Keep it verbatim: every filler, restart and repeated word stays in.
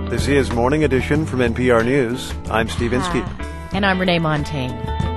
This is Morning Edition from N P R News. I'm Steve Inskeep. And I'm Renee Montaigne.